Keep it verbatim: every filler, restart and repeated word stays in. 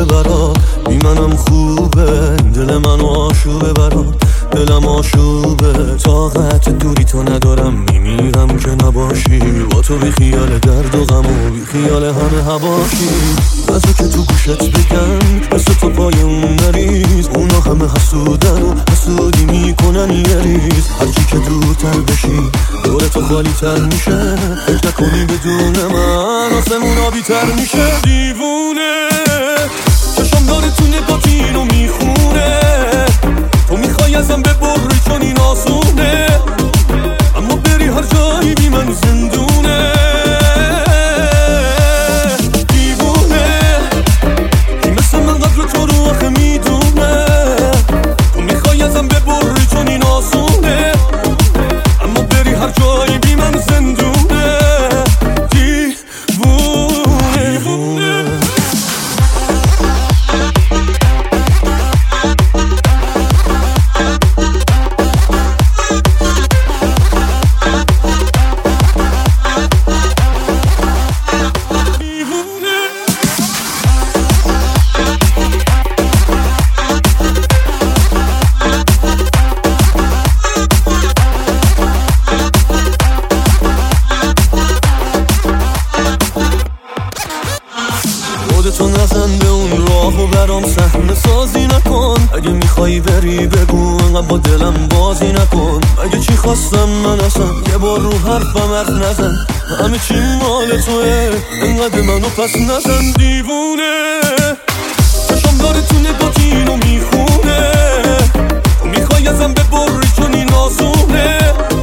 برات، بی منم خوبه، دل منو آشوبه برات، دلم آشوبه. طاقت دوری تو ندارم، میمیرم که نباشی، با تو بی خیال درد و غم و بی خیال همه هواشی. بذار که تو گوشت بگم مثل تو پای اون نریز، اونا همه حسودن و حسودی میکنن یه ریز. هرچی که دورتر بشی دور تو خالی تر میشه، فکر نکنی بدون من آسمون آبی تر میشه. دیوونه چشم داره تو نگات اینو میخونه، تو میخوای ازم ببری چون این آسونه، اما بری هر جایی بی من زندونه. دیوونه کی مثل من قدر تو رو آخه میدونه، تو میخوای ازم ببری چون این آسونه، اما بری هر جایی بی من زندونه. دیوونه دیوونه خودتو نزن به اون راه و برام صحنه سازی نکن. اگه میخوایی بری بگو، انقدر با دلم بازی نکن. اگه چی خواستم من اصلا یه بار رو حرفم حرف نزن، همه چی مال توه، انقدر منو پس نزن. دیوونه چشم داره تو نگات اینو میخونه، تو میخوای ازم ببری چون این آسونه،